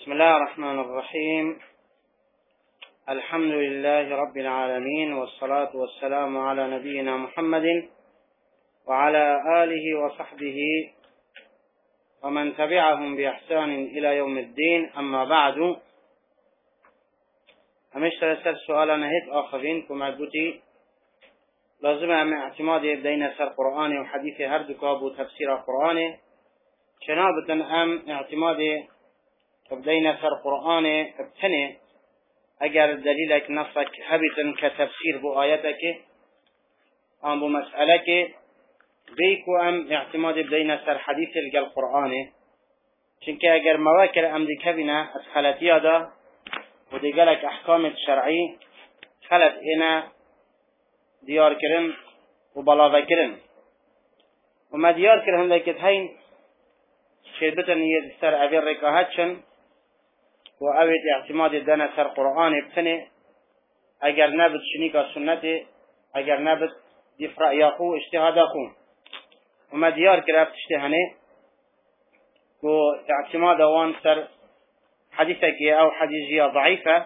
بسم الله الرحمن الرحيم. الحمد لله رب العالمين، والصلاة والسلام على نبينا محمد وعلى آله وصحبه ومن تبعهم بإحسان إلى يوم الدين. أما بعد، همشتر سر سؤالا نهيت آخرين كما قلتي لازم اعتماد بدينا سر قرآن وحديث هردكاب وتفسير قرآن شنابة اعتماد بدينا سر قرآن ابتني اگر دليلك نصك هبتا كتفسير بآياتك ام بمسألك بيكو اعتماد بدينا سر حديث القرآن چنك اگر مواكر دي كبنا اسخلتيا دا ودي قالك احكام الشرعي خلت انا ديار كرن وبلاغة كرن وما ديار كرن لكت هين شربتن يستر ابي الركاهاتشن وأويت اعتماد دانا سر قرآن بتني اگر نبت شنيكا سنتي اگر نبت دفرع ياخو اجتهاداخو وما ديار كرافت اجتهاني واعتماد وان سر حديثك او حديثية ضعيفة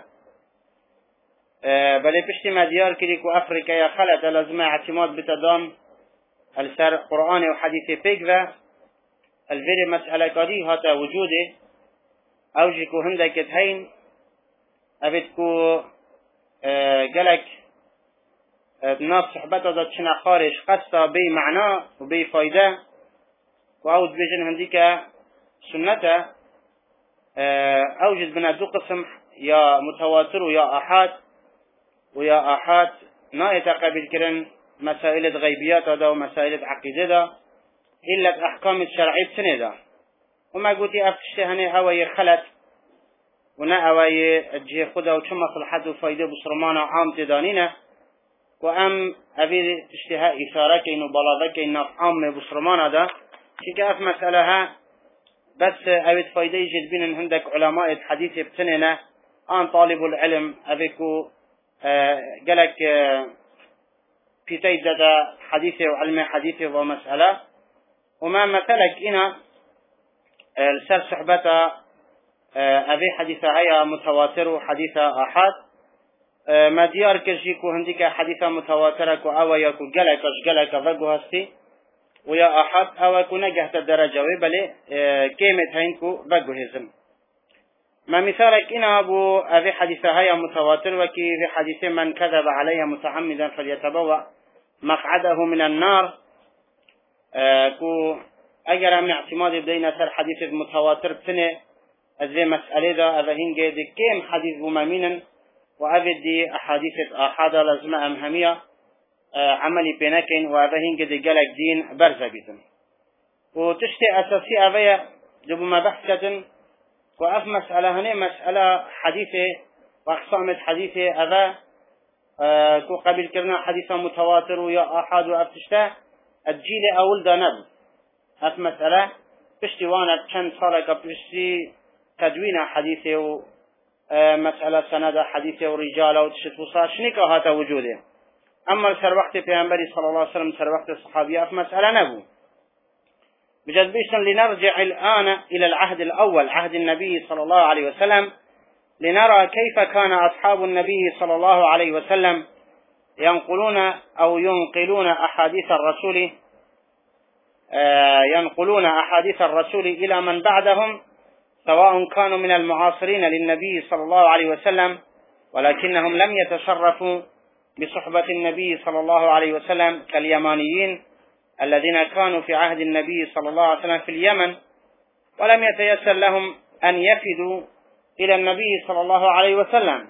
بل بشتي ما ديار كريك وافريكا يا خلت لازم اعتماد بتدان السر قرآن وحديثي فيك الفيري مسألة قدي هاتا وجوده اوجكو هندك هين ابتكو قالك ناس صحبته ذات شنا خارج قصة بي معنى وبي فايدة واود بيجن هنديك سنته اوجد بنا دو قسم يا متواتر ويا احاد ويا احاد نا يتقابل كرن مسائل غيبيات هذا ومسائل عقيدة ده إلا الأحكام الشرعية بسنة وما قلتي أفتشتهني أوي خلت ونا أوي الجهة خدا وشو مصلحة وفايدة بصرمانة عام تدانينه وأم أبي تشتهى إثارك إنه بلاغك إنه عام بصرمانة ده شكا أف مسألة بس أبي فايدة يجد بين عندك علماء الحديث بسنة أن طالب العلم أبيكو قالك في تيدة حديثه وعلم حديثه ومسألة وما مثلك إنا السر صحبة أبي حديثة هيا متواتر وحديثة أحد ما ديار كرشيكو هنديك حديثة متواترك أو يكو جلك فقو هستي ويا أحد أو يكو نجهت الدرجة ويبالي كيمت هينكو فقو هزم ما مثالك إنا أبي حديثة هيا متواتر وكي في حديث من كذب علي متعمدا فليتبوأ مقعده من النار كو اگر هم اعتماد بدينا سر حديث المتواتر بسنة ازي مسألة دا اذهين قيد كيم حديث بمامينا وابدي احاديث احادة لازم امهمية عملي بينكين واذهين قيد قالك دين برزة بيتن وتشتي اساسي اوية جبو ما بحثة واف مسألة هني مسألة حديثة واقسام حديثة اذا كو قبل كرنا حديثة متواتر ويا احاد وافتشته الجيل اول دا نبو هات مسألة بشتي وانا كان صارك بشتي تدوين حديثه ومسألة سند حديثه ورجاله وتشت وصار شنيكا هاتا وجوده. اما سر وقت پیغمبر صلى الله عليه وسلم سر وقت الصحابية في مسألة نبو بجد بيشتن لنرجع الآن إلى العهد الأول عهد النبي صلى الله عليه وسلم لنرى كيف كان أصحاب النبي صلى الله عليه وسلم ينقلون أو ينقلون أحاديث الرسول إلى من بعدهم سواء كانوا من المعاصرين للنبي صلى الله عليه وسلم ولكنهم لم يتشرفوا بصحبة النبي صلى الله عليه وسلم كاليمانيين الذين كانوا في عهد النبي صلى الله عليه وسلم في اليمن ولم يتيسر لهم أن يفدوا إلى النبي صلى الله عليه وسلم.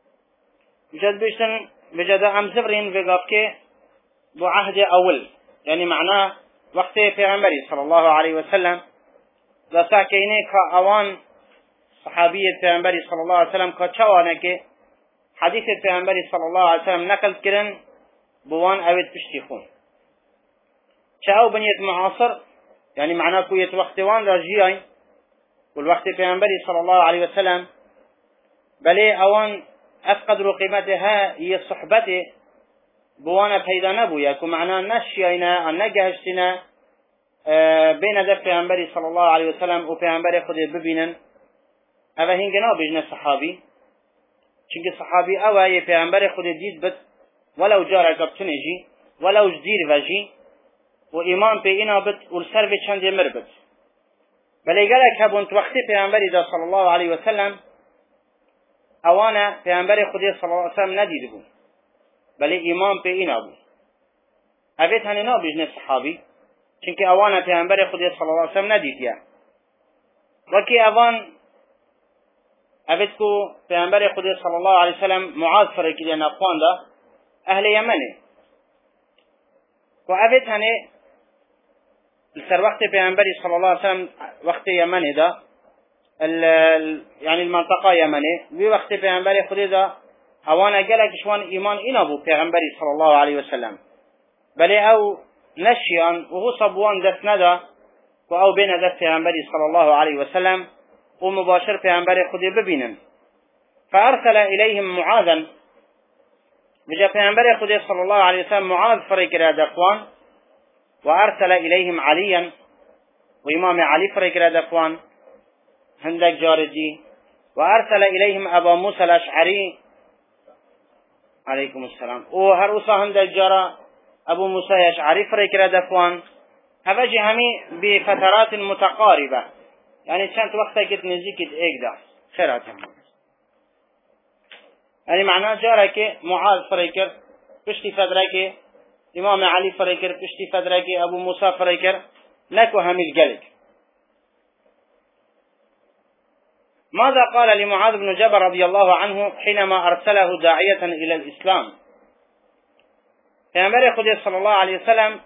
بجد أم زبرين بقابك بعهد أول يعني معناه وقت پیغمبر صلى الله عليه وسلم ذا ساكيني كأوان صحابية پیغمبر صلى الله عليه وسلم كتشوانك حديث پیغمبر صلى الله عليه وسلم نقل كرن بوان اويد بشتيخون شاو بنيت معاصر يعني معناه كوية وقتوان راجيين والوقت پیغمبر صلى الله عليه وسلم بلي اوان افقدر قيمتها هي صحبته بوانا پیدا نبویا که معنا نشیاینا نگهشتنا بین در پیامبری صلی الله علیه و سلم و پیامبر خود ببینن أبا هنجنا بجنا صحابي چونك صحابي أوه پیغمبر خود دید بد ولو جارة قبتنجي ولو جدير وجي وإيمان بي إنا بد والسر بي چند مر بد بل قالك هبونت وقتی پیغمبر دا صلى الله عليه وسلم اوانا پیغمبر خود صلى الله عليه وسلم ندید بو بل إيمان بي إنا بو أبيت هننا بجنا صحابي چونك اوانا پیغمبر خود صلى الله عليه وسلم ندید يا وكي اوان أبتكو پیغمبر خود صلى الله عليه وسلم معاذ فرقی لنا اقوان دا أهل يمنه وأبت هنه لسر وقت پیغمبر صلى الله عليه وسلم وقت يمنه دا يعني المنطقة يمنه وي وقت پیغمبر خود دا اوانا قلق شوان إيمان إنا بو پیغمبر صلى الله عليه وسلم بل او نشيان وهو صبوان دست ندا و او بين دست پیغمبر صلى الله عليه وسلم ومباشر پیغمبر خود ببینن فارسل اليهم معاذا بجا پیغمبر خود صلى الله عليه وسلم معاذ فريق راد اخوان وارسل اليهم عليا وامام علي فريق راد اخوان هندك جاردي وارسل اليهم ابا موسى الاشعري عليكم السلام وهرؤسا هندك جارا ابو موسى الاشعري فريق راد اخوان هفجي همي بفترات متقاربة يعني كانت وقتها قد نزيكت ايقدا خيراتهم يعني معناه جارك معاذ فريكر بشتي فدرك امام علي فريكر بشتي فدرك ابو موسى فريكر لكو هميل قلق ماذا قال لمعاذ بن جبل رضي الله عنه حينما ارسله داعية الى الاسلام پیغمبر خدا صلى الله عليه وسلم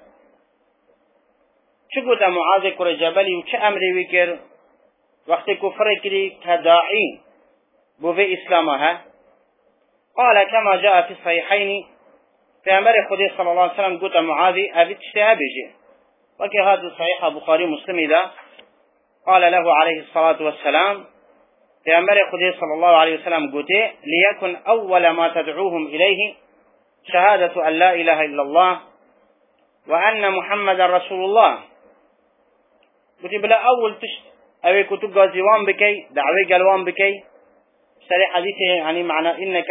چه قد معاذ كر جبلي وچه امري وكر وقت كفر كري كداعي بوفي اسلامها قال كما جاء في الصحيحين پیغمبر خدا صلى الله عليه وسلم قد معاذ ابي تشتها بيجي وكي هذا صحيح بخاري مسلم إذا قال له عليه الصلاة والسلام پیغمبر خدا صلى الله عليه وسلم قد ليكن اول ما تدعوهم اليه شهادة ان لا اله الا الله وان محمد رسول الله قلت بلا اول تشت اوي كتب غازيوان بكي دعوي قلوان بكي سري حديثه يعني معنى انك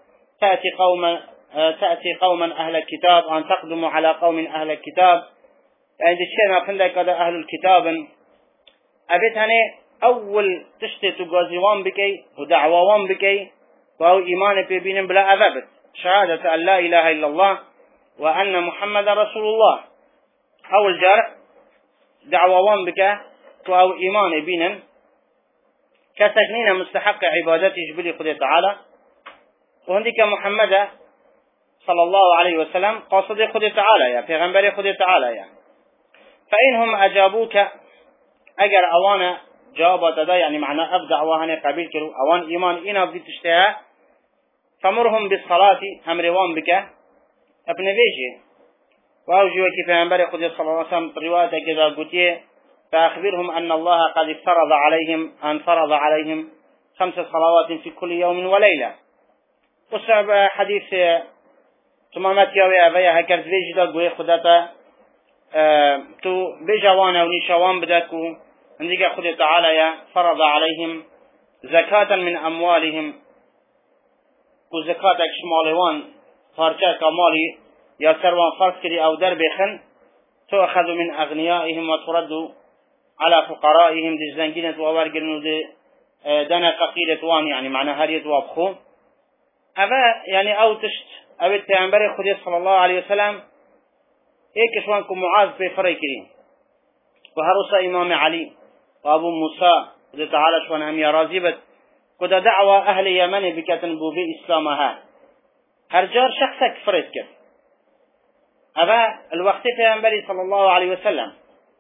تأتي قوما اهل الكتاب ان تقدم على قوم اهل الكتاب يعني الشيء ما فندك هذا اهل الكتاب ابيت هني اول تشتي تغازيوان بكي ودعوان بكي وهو ايمان بيبين بلا اذبت شهادة ان لا اله الا الله وان محمد رسول الله اول جار دعوان بك وهو ايمان بينا كسجنين مستحق عبادته جبلي خده تعالى وهندك محمد صلى الله عليه وسلم قاصد خده تعالى يا پیغمبر خده تعالى يا فإنهم أجابوك أجر أوانا جوابات دا يعني معنى أبدع وهن قبيل كرو أوان إيمان إنا بدي تشتها فمرهم بالصلاة همروان بك ابن بيجي وأوجوا كيف پیغمبر خده صلى الله عليه وسلم رواية كذا قلت فأخبرهم أن الله قد فرض عليهم 5 صلوات في كل يوم وليلة وصعب حديث تمامات ياوي أبايا هكذا بيجي دا قوي خداتا تو بجوانا ونشوان بداكو عندك خد تعالى يا فرض عليهم زكاة من أموالهم وزكاة شمالوان فارجا كمالي يا سروان فرض كري أو دربخن تؤخذ من أغنيائهم وترد على فقرائهم دزنجينة وورقن دنا فقيرة وان يعني معنى هرية وابخو أبا يعني أو تشت أبا التعنبري خدي صلى الله عليه وسلم إيه كشوانكم معاذ بفريكرين وهرسا إمام علي وأبو موسى رضي تعالى شوان هم يرازبت قد دعوة أهل يمن بكتنبو في إسلامها هرجار شخصك فريكر أبا الوقت في أنبري صلى الله عليه وسلم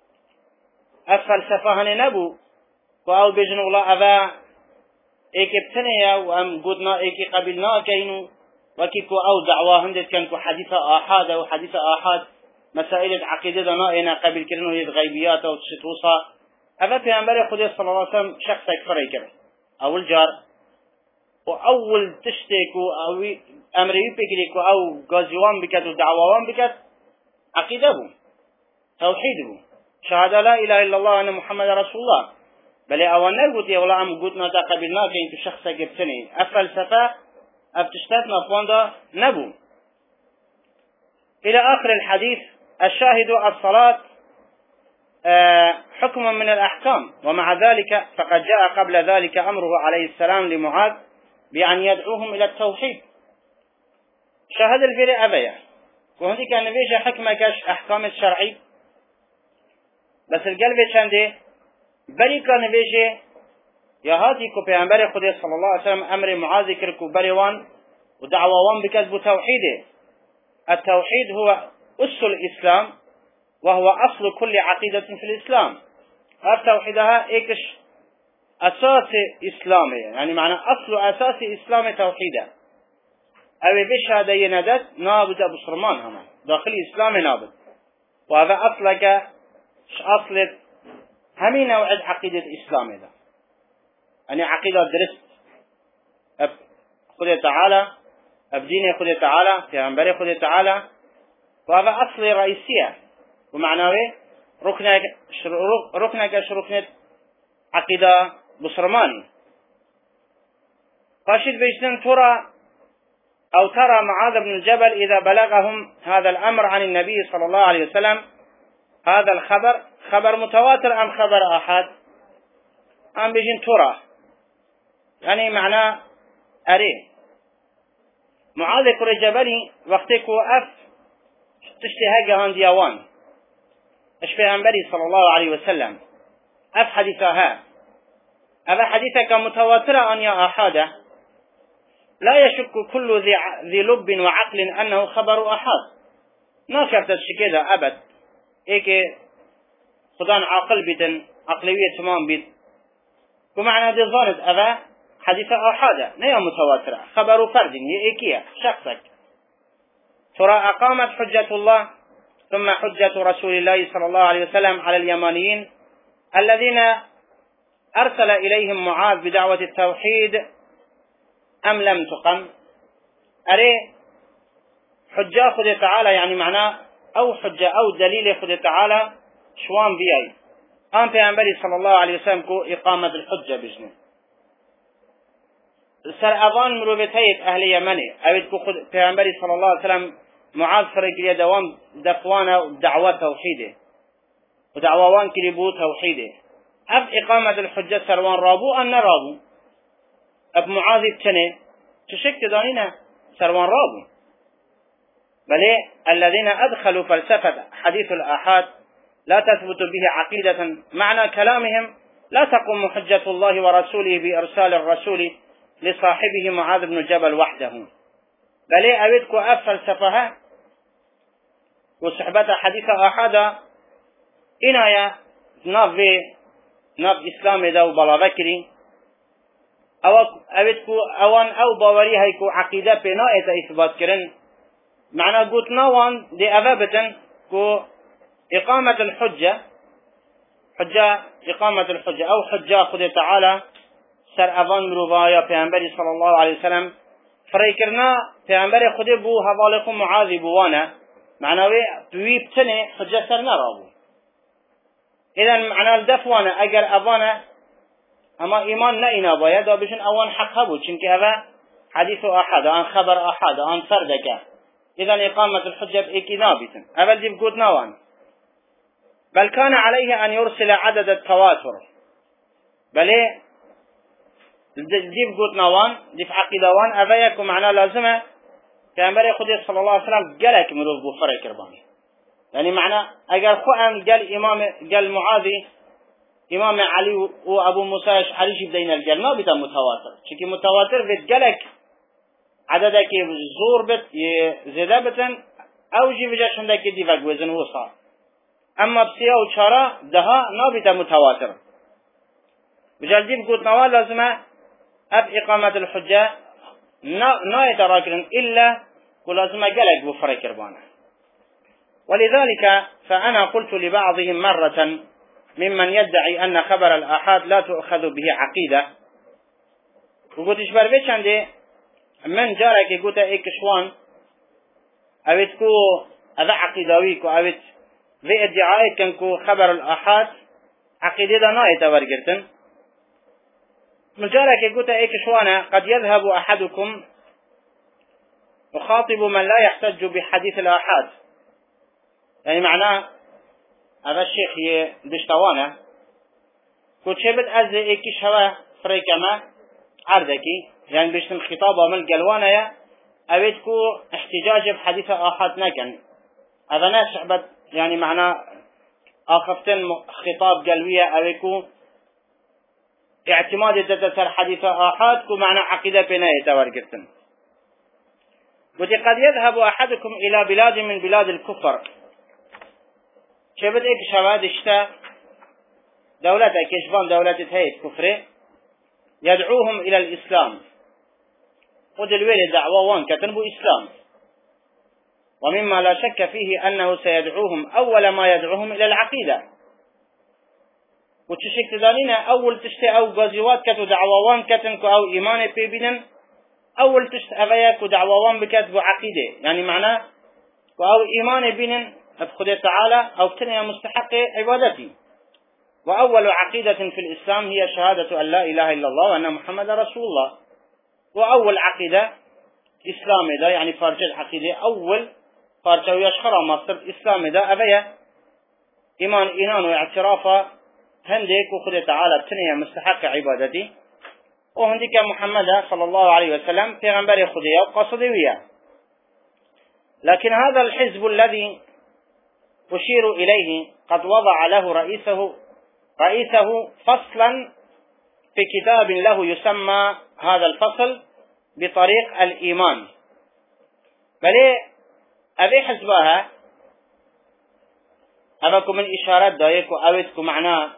الفلسفة نبو وأو بجن الله أبا إيك ابتنيا وأم قدنا إيك قبلنا كينو وكيكو أو دعوة هندت كانكو حديثة آحاد أو حديثة آحاد مسائل عقيدة نائنا قبل كرنو هي الغيبيات أو تشتوصا أبا في أنبري خدي صلى الله عليه وسلم شخصك فريكر أول جار وأول تشتيكو أو أمري بكريكو أو غازيوان بكت ودعوان بكت عقيدة توحيده شهادة لا إله إلا الله أن محمد رسول الله بل أولا قلت يا والله أم قلتنا تقبلناك أنت شخصا جبتني أفلسفة أبتشتتنا فوندا نبو إلى آخر الحديث. الشاهد الصلاة حكم من الأحكام، ومع ذلك فقد جاء قبل ذلك أمره عليه السلام لمعاذ بأن يدعوهم إلى التوحيد. شاهد الفريق أبيا وهذه كان نبيجة حكمة كاش أحكام الشرعي، بس القلب شانده بري كان نبيجة يا هاتي كو بيعنبري خدي صلى الله عليه وسلم أمر معاذ كركو بريوان ودعووان بكذب توحيده. التوحيد هو أس الإسلام وهو أصل كل عقيدة في الإسلام. التوحيدها إيكش أساس إسلامي، يعني معنى أصل أساس إسلام توحيده. أو بشهادة يندت نابد أبو سرمان هما داخل إسلام نابد، وهذا أصلك أصل همين نوع عقيدة إسلام هذا، يعني عقيدة درست أب خذ تعالى أبدين خذ تعالى في أنبري خذ تعالى، وهذا أصل رئيسية ومعناه ركنك شركنة عقيدة بسرماني. قاشد بيجتن ترى معاذ بن الجبل إذا بلغهم هذا الأمر عن النبي صلى الله عليه وسلم، هذا الخبر خبر متواتر أم خبر أحد؟ أم بيجين ترى يعني معناه أري معاذ كل جبلي وقتك وقف تشتهى جهان ديوان اشفي أنبري صلى الله عليه وسلم أف حديثها. هذا حديثك متواتر أن يا أحد لا يشك كل ذي لب وعقل أنه خبر أحد. ناكرت الشكيدة أبد إيكي خدان عقل بيتن عقلية تمام بيت ومعنى دي ظانت أبا حديث أحد نيا متواترة خبر فرد إيكية شخصك. ترى أقامت حجة الله ثم حجة رسول الله صلى الله عليه وسلم على اليمانيين الذين أرسل إليهم معاذ بدعوة التوحيد أم لم تقم؟ أري حجة خذ تعالى يعني معناه أو حجة أو دليل خذ تعالى شوان بيأي أم بيعنبري صلى الله عليه وسلم كو إقامة الحجة بجنه سر أظان مروبتيت أهل يمني أبيت كو بيعنبري صلى الله عليه وسلم معاذ فرق اليدوان دقوانا ودعوة توحيده ودعوان كليبو توحيده. أب إقامة الحجة سروان رابو أن رابو أب معاذ بتنه تشك تدانينا سروان رابو، بل الذين أدخلوا فلسفة حديث الآحاد لا تثبت به عقيدة، معنى كلامهم لا تقوم حجة الله ورسوله بإرسال الرسول لصاحبه معاذ بن جبل وحده، بل أبدكو فلسفها وصحبة حديث آحاد إنايا ناف إسلام داو بلا ذكري أو أبدكو أوان أو باوري هيكو عقيدة بناء إثبات كرن، معنى قلت نوان دي أذابة كو إقامة الحجة إقامة الحجة أو حجة خذ تعالى سر أظن رضايا بيعنبري صلى الله عليه وسلم فريكرنا بيعنبري خذ بو هذالكم معاذ بوانا معنى بويبتني حجة سر نرابو. إذن معنى الدفوانا أجر أبانا أما إيمان لئنا بايد وبشن أوان حق هبو چنك هذا حديث أحد أن خبر أحد أن فردك. إذن إقامة الحجة بإيكي نابتا أبل دي بقود نوان، بل كان عليه أن يرسل عدد التواتر، بل دي بقود نوان دي في عقيدوان أبايك ومعنى لازمة كأنبري خدي صلى الله عليه وسلم قالك مروف بفرق رباني، يعني معنى أجر خؤم قال معاذي إمام علي وأبو موسى علي بدين الجل ما بيتا متواتر، شكي متواتر بيت قالك عددك زور بت زيادة بتن أو جي بجاش عندك دي فق وزن وصار، أما بسيا وشارة دها نابتا متواتر. بجال دي بقول نوال لازمة أب إقامة الحجة نا يتراكرن إلا ولازمة قالك بفرق ربانا. ولذلك فأنا قلت لبعضهم مرة ممن يدعي أن خبر الآحاد لا تؤخذ به عقيدة، وقلت إشبار بيش عندي من جارك قلت إيك شوان أبتكو أذا عقيدويكو أبت في ادعائك كنكو خبر الآحاد عقيدة ناية ورقرتن مجالك قلت ايك شوانا قد يذهب احدكم يخاطب من لا يحتج بحديث الآحاد، يعني معناه هذا الشيخ يدشتوانا قلت شبت أزي ايك شوا فريكما عردكي، يعني بيشتم خطابه من القلوانا يا أبيتكو احتجاج بحديث آحاد نكن هذا ناس شعبت، يعني معناه آخفتن خطاب قلبية أبيكو اعتماد تتسر حديث آحاد كو معنى عقيدة بناية تورقتن. قد يذهب أحدكم إلى بلاد من بلاد الكفر، شبت ايك شواد اشتا دولة كشبان دولة هيئة كفر يدعوهم إلى الإسلام، ودلويل دعوة وان كتنبو إسلام، ومما لا شك فيه أنه سيدعوهم أول ما يدعوهم إلى العقيدة، وتشك تدانينا أول تشتي أو غازيوات كتو دعووان كتنكو أو إيمان بيبينن أول تشت أغياكو دعووان بكتبو عقيدة، يعني معناه أو إيمان بينن بخده تعالى أو تنيا مستحق عبادتي. وأول عقيدة في الإسلام هي شهادة أن لا إله إلا الله وأن محمد رسول الله، وأول عقيدة إسلام ده يعني فارجة عقيدة أول فارجة ويشخر مصر إسلام ده أبيا إيمان واعترافه هنديك وخده تعالى تنيا مستحق عبادتي، وهنديك محمد صلى الله عليه وسلم پیغمبر خديه وقصدوية. لكن هذا الحزب الذي أشير إليه قد وضع له رئيسه فصلا في كتاب له يسمى هذا الفصل بطريق الإيمان، بل أبي حزبها أباكم من إشارات دايكو أويتكم معناه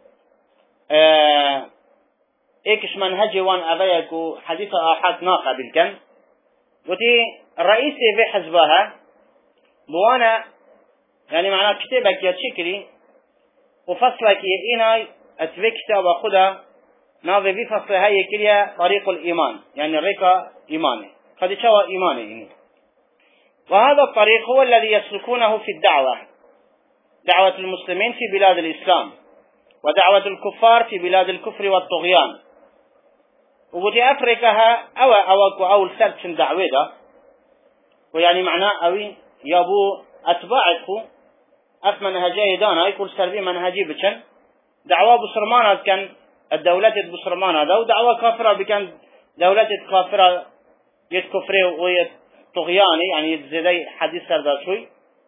إيكش منهجي وان أبيكو حديث آحاد ناقة بالكن، وتي الرئيسي في حزبها بوانا يعني معناه كتابك يتشكري وفصلك يئينا أتبك كتاب خدا ناظر في فصل هاي كليا طريق الإيمان، يعني الرقة إيماني قد شوى إيماني. وهذا الطريق هو الذي يسلكونه في دعوة المسلمين في بلاد الإسلام ودعوة الكفار في بلاد الكفر والطغيان. وبدي أفريقها أو السبت دعوة ده، ويعني معناه أوي يابو أتباعكو أف منهجي دانا يكون سربي منهجي بچن دعوة بسرمانات كان الدولة بسرمانات ده، ودعوة كافرة بكان دولة كافرة يتكفري ويتطغياني يعني يتزدي حديث سردا شوي.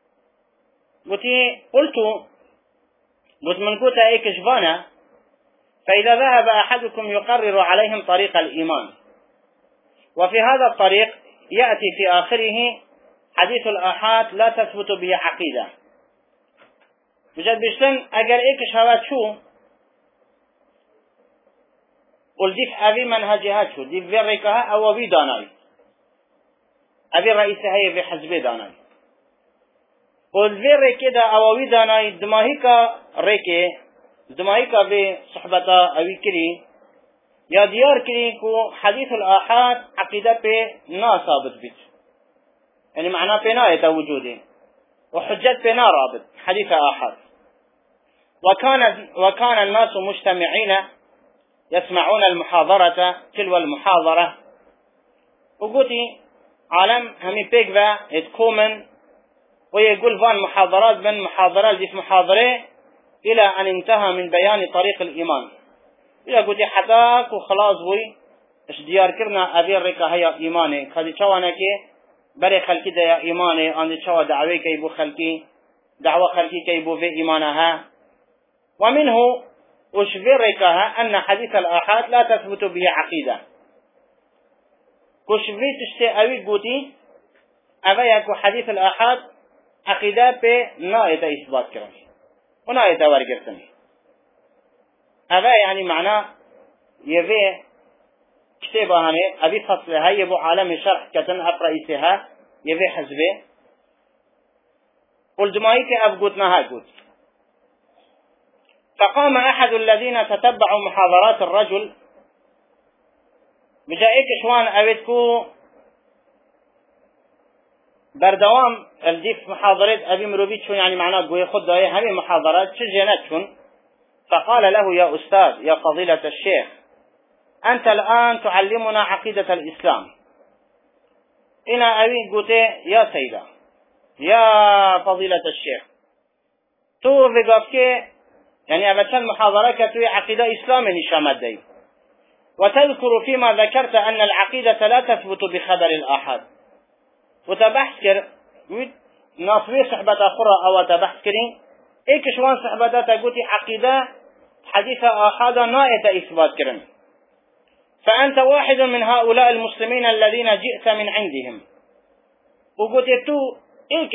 قلت من كوتا ايك جبانا فإذا ذهب أحدكم يقرر عليهم طريق الإيمان، وفي هذا الطريق يأتي في آخره حديث الآحاد لا تثبت به عقيدة. بجد بيشتن اگر ايكش هوات شو قل ديف أبي منهجها شو ديف في ريكها أو بي داناي أبي رئيسها هي في حزبي داناي قل في ريكي دا أو بي داناي دماهيكا ريكي دماهيكا في صحبتا أبي كري يا ديار كري كو حديث الآحاد عقيدة بي نا ثابت بيت، يعني معناه بينا يتوجوده وحجت بنا رابط حديث آحاد. وكان الناس مجتمعين يسمعون المحاضرة تلو المحاضرة، وقلتي عالم همي بيقبا يتكومن ويقول فان محاضرات من محاضرات دي في محاضرة إلى أن انتهى من بيان طريق الإيمان. إلا قلتي حتاك وخلاص بوي اش ديار كرنا أبي الركا هيا إيماني خدي شوانا كي بري خلقي دا إيماني عندي شوا دعوي كيبو خلقي دعوة خلقي كيبو في إيمانها. ومنه أشبركها أن حديث الآحاد لا تثبت به عقيدة. كشبري تشتي أوي قوتي أبايكو حديث الآحاد عقيدة بي ناية إثبات كرني وناية ورقرتني أبا يعني معناه يبي كتابة هني أبي فصلها يبو عالم شرح كتن أب رئيسها يبي حزبه والجماعيك أبقوتنا هاقوت. فقام أحد الذين تتبعوا محاضرات الرجل بجائك شوان أبيتكو بردوام الديف محاضرات أبي مروبيتشون يعني معناه قوي خد هذه محاضرات شجنتشون. فقال له يا أستاذ يا فضيلة الشيخ أنت الآن تعلمنا عقيدة الإسلام. إنا أبي قلت يا سيدة يا فضيلة الشيخ تو بقفك يعني أبتشان محاضرة كتوي عقيدة إسلام نشامت دي، وتذكر فيما ذكرت أن العقيدة لا تثبت بخبر الآحاد، وتبحث كر ناصوي صحبة أخرى أو تبحث كرين إيك شوان صحبة تقولي عقيدة حديث آحاد نائة إثبات كرن، فأنت واحد من هؤلاء المسلمين الذين جئت من عندهم، وقلت تو إيك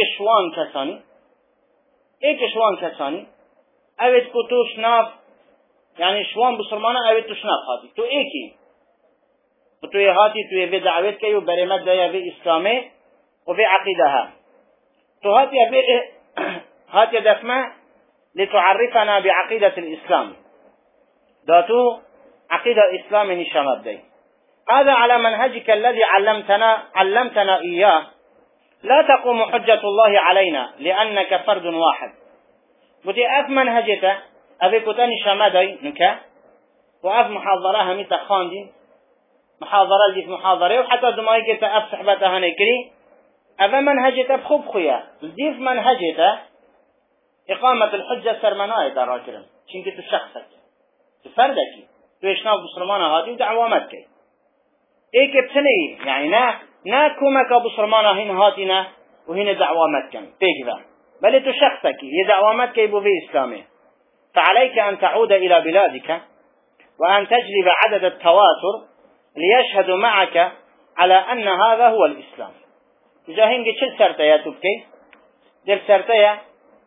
شوان كساني أبد كتو شناف يعني شوان بسرمانة أبد تشناف هاتي تو إيكي تو هاتي تو يبي دعوت كي وبرمت دا يبي إسلامي وفي عقيدها تو هاتي دفمة لتعرفنا بعقيدة الإسلام داتو عقيدة إسلام نشامت دي. هذا على منهجك الذي علمتنا إياه. لا تقوم حجة الله علينا لأنك فرد واحد. بدي أف منهجته أبي كتاني شمادي نكا وأف محاضرة همي تخاندي محاضرة اللي في محاضرة وحتى دمائك أف صحبتها نكري أفا منهجته بخب خويا الديف منهجته إقامة الحجة سرمناء دراكرم شنك تشخصك تفردك تويشناف بسرمانة هاتي ودعوامتك إيك بسني يعني نا كومك بسرمانة هين هاتينا وهنا دعوامتك تيجبا بل تشخصك هي دعوامتك يبو في إسلامي. فعليك أن تعود إلى بلادك وأن تجلب عدد التواتر ليشهدوا معك على أن هذا هو الإسلام. جاهين قد شل سرتيا تبكي دل سرتيا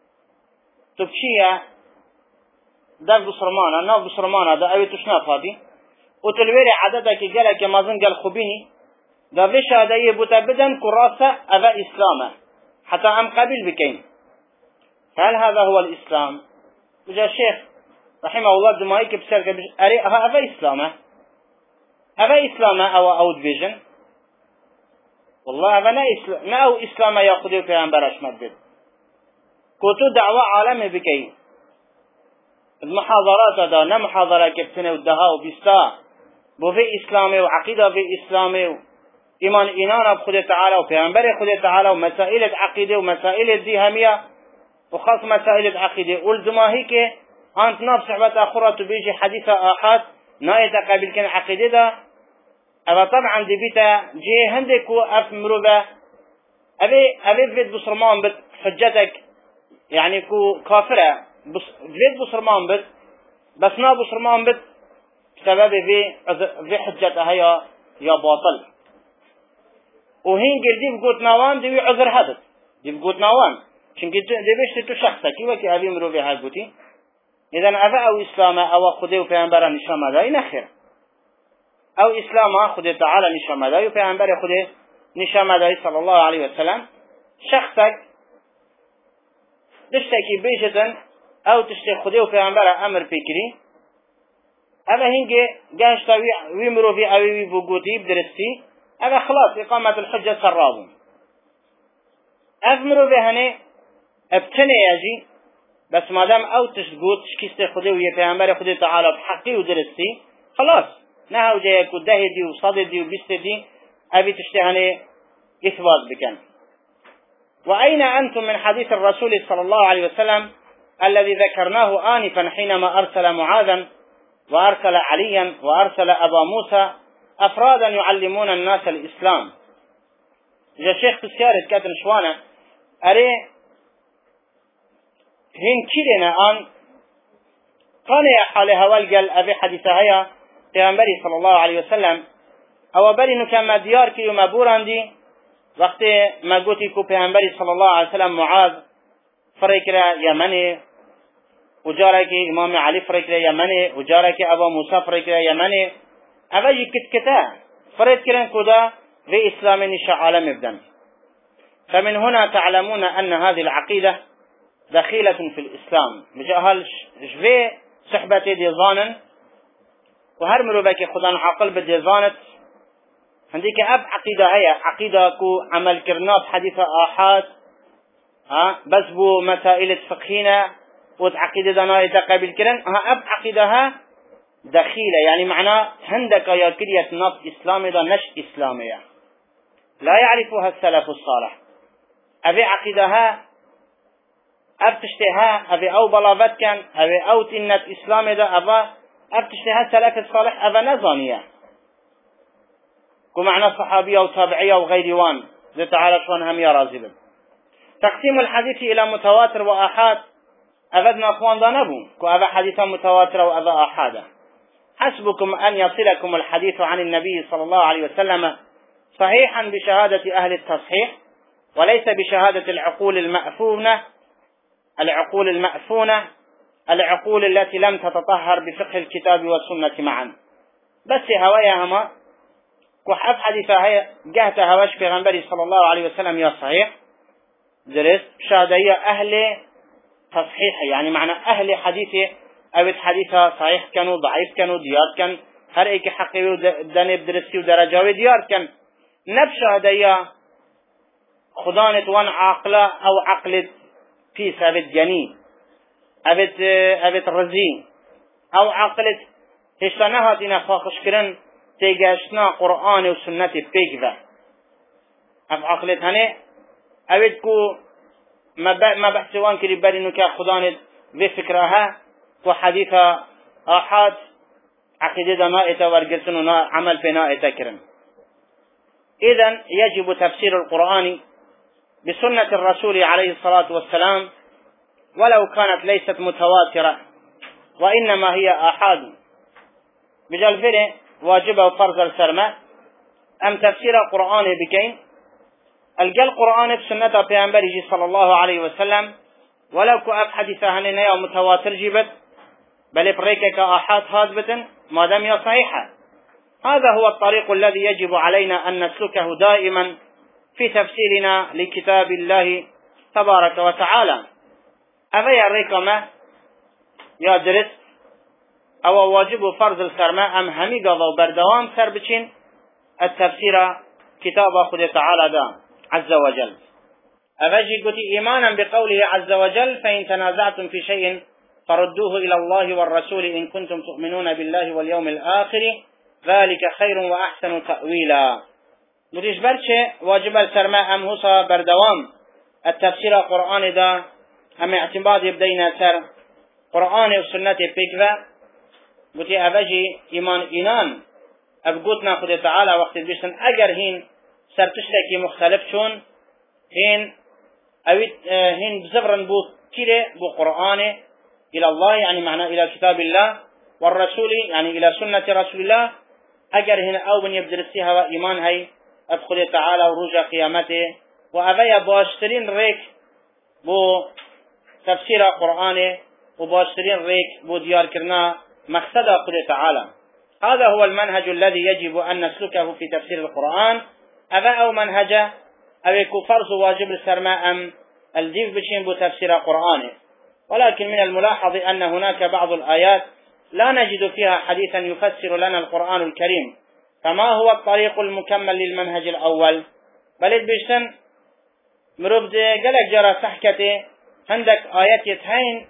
تبشيا دل بسرمانة ناف بسرمانة دا أوي تشناف هذه وتلويري عددك قالك مازن قال خبيني دا بش هذا يبوتا بدن كراسة أبا إسلامه حتى أم قبل بكين. هل هذا هو الإسلام؟ وجاء الشيخ رحمه الله دمائك بسرق أري أبا إسلامه أو دبيجن والله أبا نا أو إسلامه يأخذوا في أنبرش مدد كتو دعوة عالمي بكين المحاضرات هذا نا محاضرة كبتنة والدهاء وبستا بوفي إسلامي وعقيدة في إسلامي إيمان إنانا بخده تعالى وبيعنبر خده تعالى ومسائل عقيدة ومسائل ذهنية وخاص مسائل عقيدة والزماهيك أنت نفس صحبة أخرى تبيجي حديث آحاد ناية قابل كان عقيدة ده أبا طبعا دي بيتا جي هندك وأف مروبة أبي فيد بصرمان بد حجتك يعني كو كافرة فيد بصرمان بد بس نا بصرمان بد بسبب في حجتها يا باطل وهين قل دي بقوت نوان دي عذر هدد دي بقوت نوان چونك دي بيش تو شخصك وكي أبي مروبة هاي إذن أفا أو إسلام أو خده وفيعنبرا نشام داي نخير أو إسلام خده تعالى نشام داي وفيعنبرا خده نشام داي صلى الله عليه وسلم شخصك تشتكي بيشتن أو تشتكي خده وفيعنبرا أمر فكري أفا هنجي قاشتا ويمرو في أوي بقوتي بدرستي أفا خلاص إقامة الحجة سرابون أفمرو بهني ابتني يجي بس مادام او تشقوت شكيستي خده ويا پیغمبر خده تعالى بحقي ودرستي خلاص نهاو جايك ودهدي وصددي وبستدي ابي تشتهني اثبات بكن. واين انتم من حديث الرسول صلى الله عليه وسلم الذي ذكرناه آنفا حينما ارسل معاذا وارسل عليا وارسل ابا موسى افرادا يعلمون الناس الاسلام. جا شيخ تسيارة كاتن شوانا اري هين كيرنا آن كان حال هوال قال أبي حديثة هيا پیغمبری صلى الله عليه وسلم او بری نو که مدیار که مبوراندی وقتی مگوتی که پیغمبری صلى الله عليه وسلم معاذ فريكرا يمني وجارك امام علي فريكرا يمني وجارك ابا موسى فريكرا يمني اما يكتكتا فريكرا كدا في اسلام نشاء عالم ابدن. فمن هنا تعلمون ان هذه العقيدة دخيلة في الإسلام مجاهل جوي صحبة دي ظانا وهرمرو بك خدان عقل بدي ظانت عندك أب عقيدة هي عقيدة كو عمل كرناب حديث آحاد بس بو مسائل فقهينا وعقيدة دانا يتقابل كرن أب عقيدة ها دخيلة يعني معناه هندك يا كرية نص إسلامي دا نش إسلامية لا يعرفها السلف الصالح أبي عقيدها أبتشتها أبي أو بلاغت كان أبي أو تنت إسلامي دا أبا أبتشتها السلف الصالح أبا نظانية كمعنى صحابية وتابعية وغير وان ذي تعالى شوان هم يرازبا تقسيم الحديث إلى متواتر وآحاد أبدنا أخوان ذا نبو كأبا حديثا متواتر وأبا آحادا حسبكم أن يصلكم الحديث عن النبي صلى الله عليه وسلم صحيحا بشهادة أهل التصحيح وليس بشهادة العقول المأفونة العقول التي لم تتطهر بفقه الكتاب والسنة معا بس هوايا هما كحف حديثة هي جهت هواش في غنبري صلى الله عليه وسلم يا صحيح درست شهادة أهل تصحيح يعني معنى أهل حديثه أو حديثة صحيح كانوا ضعيف كانوا ديار كان هر ايك حقي ودنب درستي ودرجاوي ديار كان نبشهادة خدانة وان عقلة أو عقلة في ثابت جنين أبت رزين أو عقلة هشتناها دينا فاخش كرن تيجاشنا قرآن وسنة بيكذا أف عقلة هني أبتكو ما بحثوان كري برينو كخدانة في فكرها وحديثة آحاد عقيدة نائتة ورقسن عمل في نائتة كرن إذن يجب تفسير القرآن بسنة الرسول عليه الصلاة والسلام ولو كانت ليست متواترة وإنما هي آحاد بجال فيه واجب وفرض السرماء أم تفسير القرآن بكين القى القرآن بسنة بيعنبري صلى الله عليه وسلم ولو كأب حديثة هنين أو متواتر جبت بل بريك كآحاد هادبة ما دام هي صحيحة هذا هو الطريق الذي يجب علينا أن نسلكه دائما في تفسيرنا لكتاب الله تبارك وتعالى أفيا ريكما يا درس أو واجب فرض السرماء أم همي قضوا بردوام سربتين التفسير كتاب خد تعالى دا عز وجل أفجي قلت إيمانا بقوله عز وجل فإن تنازعتم في شيء فردوه إلى الله والرسول إن كنتم تؤمنون بالله واليوم الآخر ذلك خير وأحسن تأويلا نريش برشي واجب السرماء أم هصا بردوام التفسير القرآن دا أم اعتماد يبدينا سر قرآن وسنة بيكذا قلت أفجي إيمان إنان أبقوتنا خد تعالى وقت البشتن أجر هين سرتشتكي مختلف شون هين بزفرن بو كده بو قرآن إلى الله يعني معنى إلى كتاب الله والرسول يعني إلى سنة رسول الله أجر هنا أو من يبدرسيها وإيمان هاي أدخل تعالى ورجع قيامته وأبيا باشترين ريك بو تفسير القرآن وباشترين ريك بو ديار كرنا مقصد أدخل تعالى هذا هو المنهج الذي يجب أن نسلكه في تفسير القرآن أبا أو منهجه أو يكون فرض واجب السرماء أم الجيف بشين بو تفسير القرآن ولكن من الملاحظ أن هناك بعض الآيات لا نجد فيها حديثا يفسر لنا القرآن الكريم فما هو الطريق المكمل للمنهج الأول بل البشتن مربد قلق جرى سحكته عندك آيات يتهين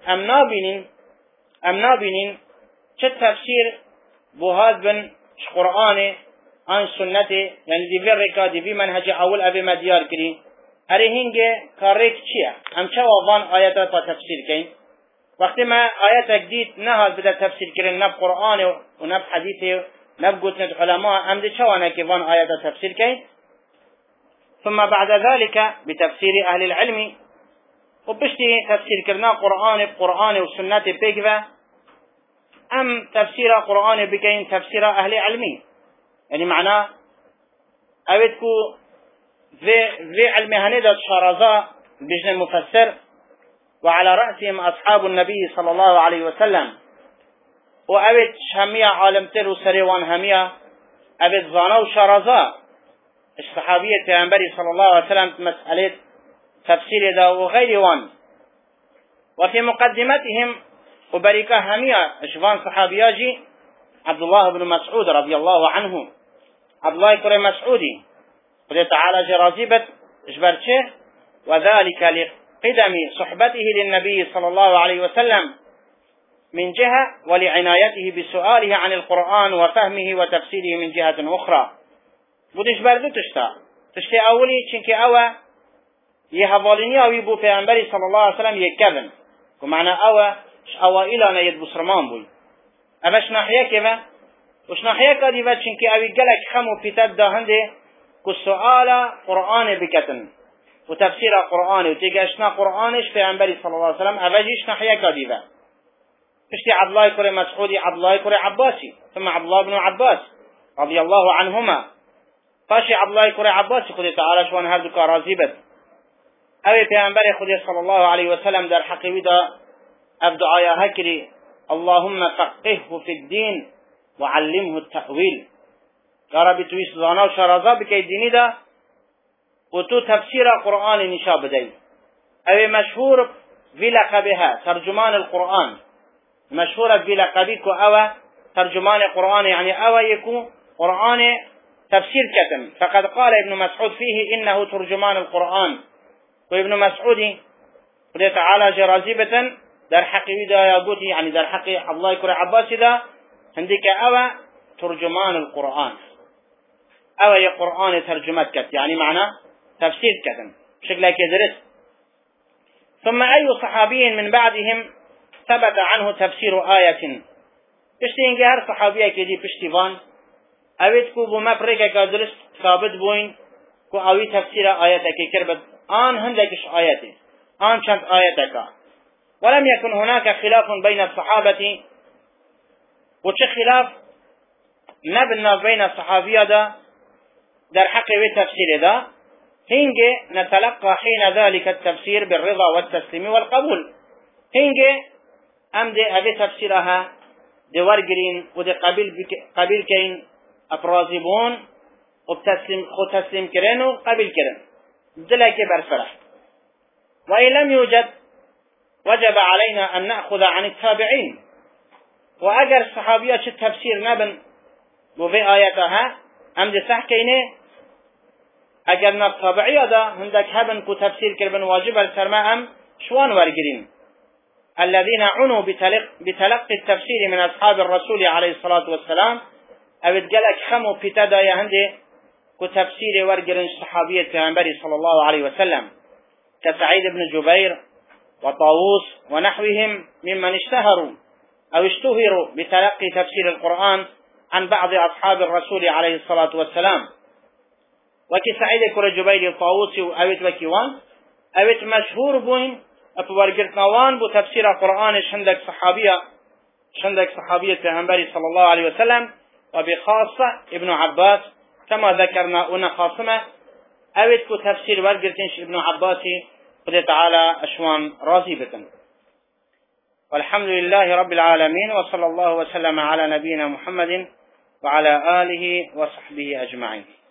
أم نابنين تفسير بوهاد بن قرآن عن سنته يعني دي في الركا دي في منهج أول أبي مديار كريم أريهنجي كاريك تشيا أم شوافان آيات تفسير كين وقت ما آيات جديد نهض بدأ تفسير كريم نب قرآن ونب حديثه نب قلت علماء أم دي شوانا كيفان آيات تفسير كين ثم بعد ذلك بتفسير أهل العلم وبشتي تفسير كرنا قرآن وسنة بيكذا أم تفسير قرآن بكين تفسير أهل علمي يعني معناه أودكو في علم هندى الشرزاء بجن المفسر وعلى رأسهم أصحاب النبي صلى الله عليه وسلم وأود همية عالم تلو سريوان همية أود ظانو شرزاء الصحابية پیغمبر صلى الله عليه وسلم مسألة تفسير دا وغير وان وفي مقدمتهم وبركة همية اشفان صحابياجي عبد الله بن مسعود رضي الله عنه عبد الله كري مسعودي قد تعالى جرازيبة اشبرشه وذلك لقدم صحبته للنبي صلى الله عليه وسلم من جهة ولعنايته بسؤاله عن القرآن وفهمه وتفسيره من جهة أخرى. بودش بردو تشتي أولي چنك أوى يهضالني أو يبو پیغمبر صلى الله عليه وسلم يكذن ومعنى أوائلنا يد بسرمان بوي أمش ناحية كما وش ناحية كذا چنك أوي قلق خمو بتد دهنده كالسؤال قرآن بكتن وتفسير قرآن وتيجاشنا قرآنش پیغمبر صلى الله عليه وسلم أوجيش ناحية كذا اشتي عبد الله كره مسعودي عبد الله كره عباسي ثم عبد الله بن عباس رضي الله عنهما فاشي عبد الله كره عباسي خدي تعالى شوان هردو كارازي بد اوي پیغمبر خدي صلى الله عليه وسلم در حقيوي دا افدعايا هكري اللهم فقهه في الدين وعلمه التأويل يا ربي تويس زانا وشرازا بكي ديني دا وتو تفسير قرآن نشا بدي اوي مشهور بلقبها ترجمان القرآن مشهورة بلقبك أو ترجمان القرآن يعني أو يكون قرآن تفسير كتم فقد قال ابن مسعود فيه إنه ترجمان القرآن وابن مسعود قال تعالى جرازبة در حقي دا يقول يعني در حقي الله يكره عباس دا عندك أو ترجمان القرآن أو يقرآن ترجمت كت يعني معنى تفسير كتم شكلك يدرس ثم أي صحابي من بعدهم ثبت عنه تفسير آية اشتين هر صحابيه كدي پشتیوان اوید کو بو مفرقه که درست ثابت بوين کو اوی تفسير آية كي كربت آن هندكش آياته آن چند آياتك ولم يكن هناك خلاف بين الصحابة وچه خلاف نبنا بين الصحابية دا در حق تفسير دا هنگه نتلقى حين ذلك التفسير بالرضا والتسليم والقبول هنگه ام دي ابي تفسيرها دي ورقرين ودي قبيل كين افرازبون وتسليم كرين قبيل كرين دلك برفرح وإن لم يوجد وجب علينا أن نأخذ عن التابعين وأجر الصحابيات التفسير نبن وفي آياتها ام دي صحكينه اجرنا التابعية دا هندك هبن كو تفسير كربن واجب السرماء ام شوان ورقرين الذين عنوا بتلقي التفسير من أصحاب الرسول عليه الصلاة والسلام أبد قالك خمو بتدا يهندي كتفسير ورقرن الصحابية النبي صلى الله عليه وسلم كسعيد بن جبير وطاووس ونحوهم ممن اشتهروا أو اشتهروا بتلقي تفسير القرآن عن بعض أصحاب الرسول عليه الصلاة والسلام وكسعيد كر جبير وطاووس أوت وكيوان أوت مشهور بوين ورقرتناوان بو تفسير القرآن شندك صحابية النبي صلى الله عليه وسلم وبخاصة ابن عباس كما ذكرنا أن خاصمة أود كو تفسير ورقرتنش ابن عباس قد تعالى أشوان راضيبة والحمد لله رب العالمين وصلى الله وسلم على نبينا محمد وعلى آله وصحبه أجمعين.